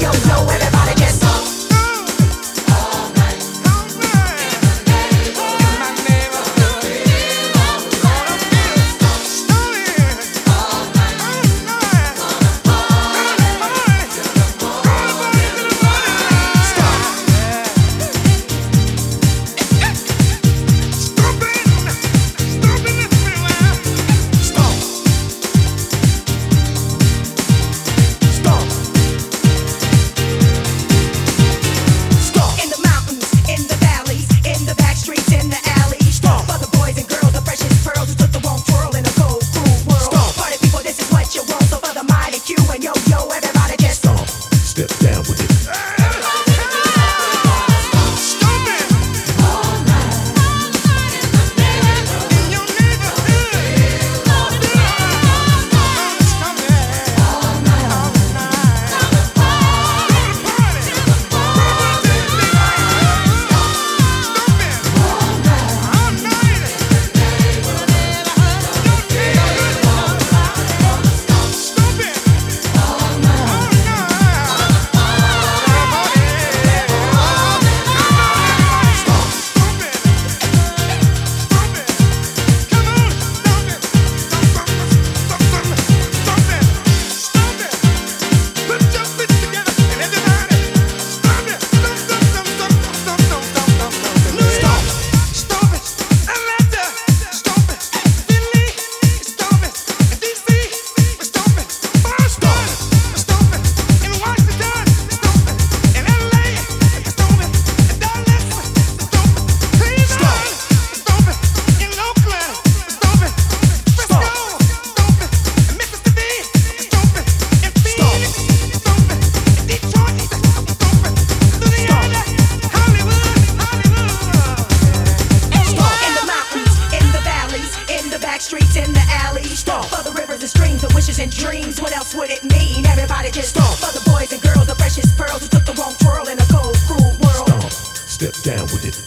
streets in the alleys. Stomp. For the rivers and streams, the wishes and dreams. What else would it mean? Everybody just stomp. For the boys and girls, the precious pearls who took the wrong twirl in a cold, cruel world. Stomp. Step down with it.